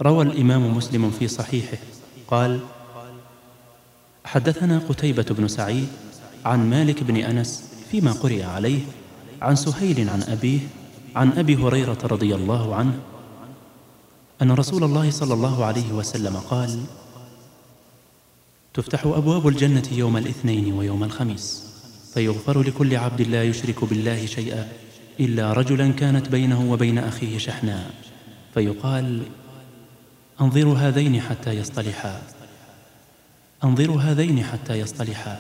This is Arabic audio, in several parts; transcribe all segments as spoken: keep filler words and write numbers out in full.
روى الإمام مسلم في صحيحه قال: حدثنا قتيبة بن سعيد عن مالك بن أنس فيما قرئ عليه عن سهيل عن أبيه عن أبي هريرة رضي الله عنه أن رسول الله صلى الله عليه وسلم قال: تفتح أبواب الجنة يوم الاثنين ويوم الخميس، فيغفر لكل عبد لا يشرك بالله شيئا إلا رجلا كانت بينه وبين أخيه شحناء، فيقال: أنظروا هذين حتى يصطلحا، أنظروا هذين حتى يصطلحا،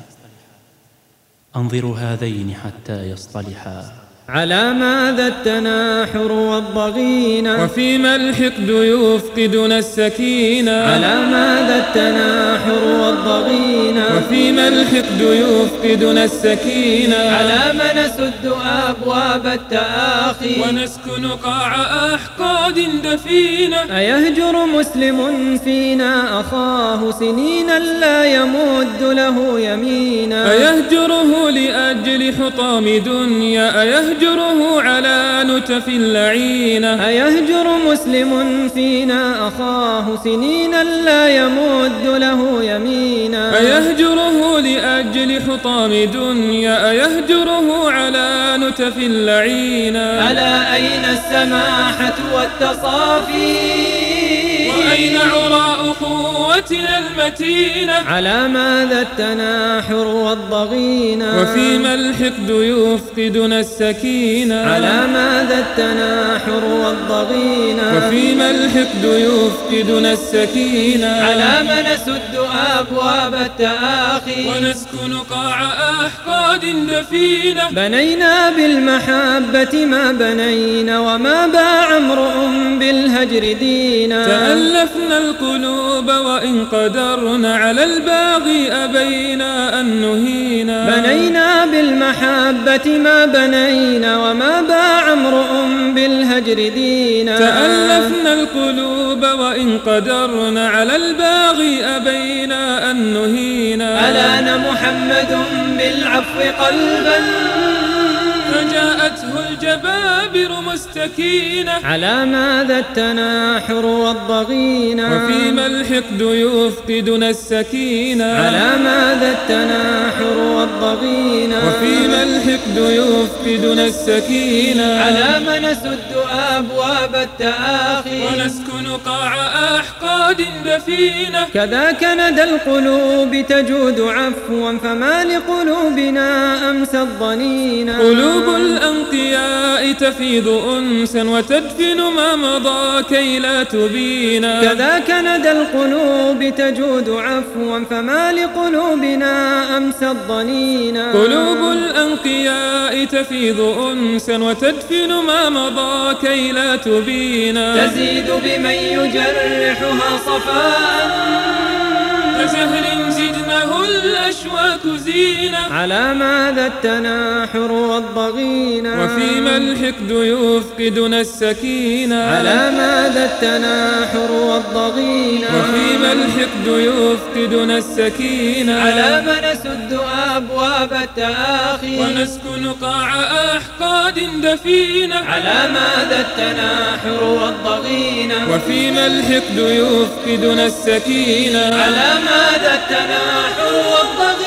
أنظروا هذين حتى يصطلحا. على ماذا التناحر والضغينة، وفيما الحقد يفقدنا السكينة. على ماذا التناحر والضغينة، وفيما الحقد يفقدنا السكينة. على ما نسد أبواب التآخي ونسكن قاع أحقاد دفينة. أيهجر مسلم فينا أخاه سنينا لا يمد له يمينا. أيهجره لأجل حطام دنيا، أيهجره أيهجره على نتف اللعينة. أيهجر مسلم فينا أخاه سنينا لا يمد له يمينا. أيهجره لأجل حطام دنيا، أيهجره على نتف اللعينة. ألا أين السماحة والتصافي، وأين عراء قوتنا المتينة. على ماذا التناحر والضغينة، وفيما الحقد يفقدنا السكينة. على ماذا التناحر والضغينة، وفيما الحقد يفقدنا السكينة. على ما نسد أبواب التآخي ونسكن قاع أحقاد دفينة. بنينا بالمحبة ما بنينا، وما باع امرؤ بالهجر دينا. تألفنا القلوب وإن قدرنا على الباغي أبينا أن نهينا. بنينا بالمحبة ما بنينا، وما باع امرؤ بالهجر دينا. تألفنا القلوب وإن قدرنا على الباغي أبينا أن نهينا. ألان محمد بالعفو قلبا، فجاءته الجبابر مستكينة. على ماذا التناحر والضغينة، وفيما الحقد يفقدنا السكينة. على ماذا التناحر والضغينة، وفيما الحقد يفقدنا السكينة. على ما نسد أبواب التآخي ونسكن قاع أحقاد دفينة. كذاك ندى القلوب تجود عفوا، فما لقلوبنا أمس الضنينا. قلوب الأنقياء تفيض أنسا وتدفن ما مضى كي لا تبينا. كذاك ندى القلوب تجود عفوا، فما لقلوبنا أمس الضنينا. قلوب الأنقياء تفيض أنسا وتدفن ما مضى كي لا تبينا. تزيد بمن يجرحها صفاء، كزهر زدنه الأشواك زينة. على ماذا التناحر والضغينة، وفيما الحقد يفقدنا السكينة. على ماذا التناحر والضغينة، وفيما الحقد يفقدنا السكينة. على ما نسد أبواب التآخي ونسكن قاع أحقاد دفينة. على ماذا التناحر والضغينة، وفيما الحقد يفقدنا السكينة. على ماذا التناحر والضغينة.